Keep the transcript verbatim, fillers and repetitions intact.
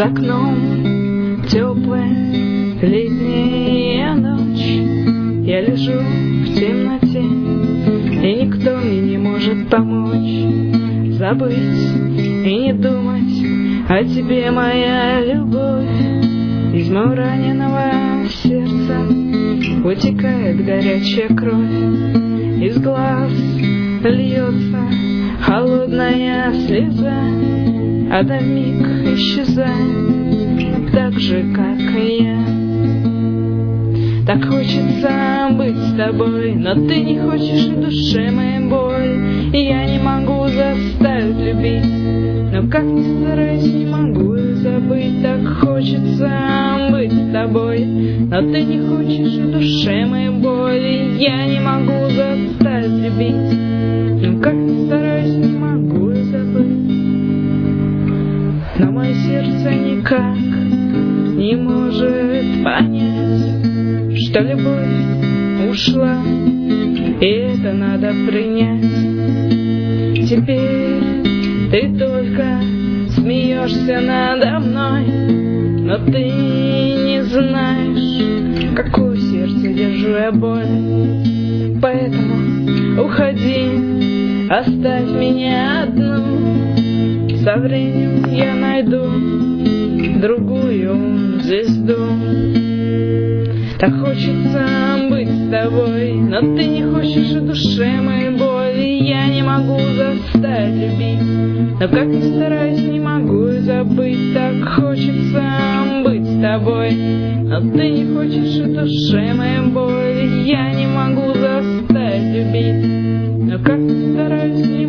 За окном теплая летняя ночь, я лежу в темноте, и никто мне не может помочь забыть и не думать о тебе, моя любовь. Из моего раненого сердца утекает горячая кровь, из глаз льется холодная слеза, а на миг исчезает, так же, как и я. Так хочется быть с тобой, но ты не хочешь в душе моей боль, и я не могу заставить любить, но как ни стараюсь, не могу забыть. Так хочется быть с тобой, но ты не хочешь в душе моей боли, я не могу заставить любить, но как ни стараюсь, не могу забыть. Но мое сердце никак не может понять, что любовь ушла, и это надо принять. Теперь ты только смеешься надо мной, но ты не знаешь, какую в сердце держу я боль. Поэтому уходи, оставь меня одну, со временем я найду другую звезду. Так хочется быть с тобой, но ты не хочешь в душе моей боли, я не могу заставить любить, но как ни стараюсь, не могу забыть. Так хочется быть с тобой, но ты не хочешь в душе моей боли, я не могу заставить любить, но как ни стараюсь, не